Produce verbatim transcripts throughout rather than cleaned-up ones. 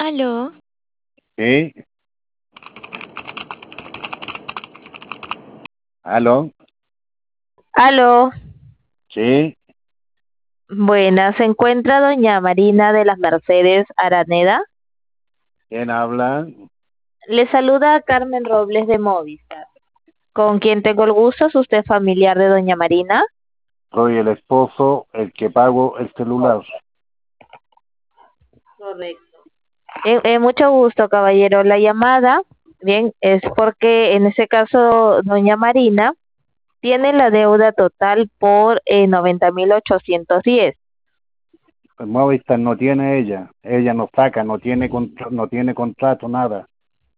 Aló, Sí, aló, Aló, sí, buenas, ¿se encuentra doña Marina de las Mercedes Araneda? ¿quién habla? Le saluda Carmen Robles de Movistar. ¿Con quién tengo el gusto? ¿Es usted familiar de doña Marina? Soy el esposo, el que pago el celular. Correcto. Eh, eh, mucho gusto, caballero. La llamada, bien, es porque en ese caso doña Marina tiene la deuda total por eh, noventa mil ochocientos diez. El Movistar no tiene ella, ella no saca, no tiene contra- no tiene contrato, nada.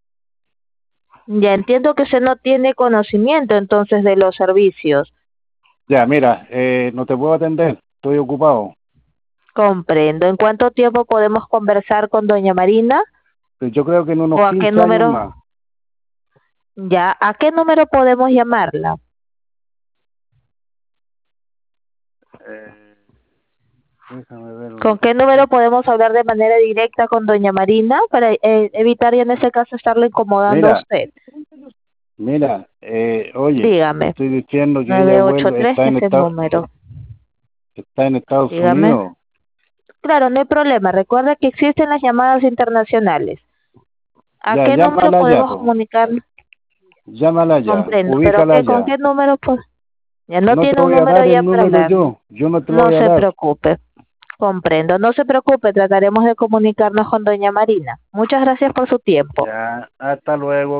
Ya entiendo que usted no tiene conocimiento entonces de los servicios. Ya, mira, eh, no te puedo atender, estoy ocupado. Comprendo. ¿En cuánto tiempo podemos conversar con doña Marina? Pues yo creo que en unos ¿O a qué quince años número? más. Ya, ¿a qué número podemos llamarla? Eh, déjame ver. ¿Con qué número podemos hablar de manera directa con doña Marina para eh, evitar y en ese caso estarle incomodando a Mira, usted? mira, eh, oye, te Dígame. estoy diciendo que ella vuelve, nueve ocho tres está en ese Estados, número. está en Estados Dígame. Unidos. Claro, no hay problema. Recuerda que existen las llamadas internacionales. ¿A Ya, qué número llámala ya, podemos pues. comunicarnos? Llámala ya, Comprendo. ¿Pero ubícala qué, con qué ya. número? Pues ya no No te tiene un voy a número dar ya el para número hablar. yo, yo no te lo No voy a se dar. preocupe. Comprendo. No se preocupe, trataremos de comunicarnos con doña Marina. Muchas gracias por su tiempo. Ya, hasta luego.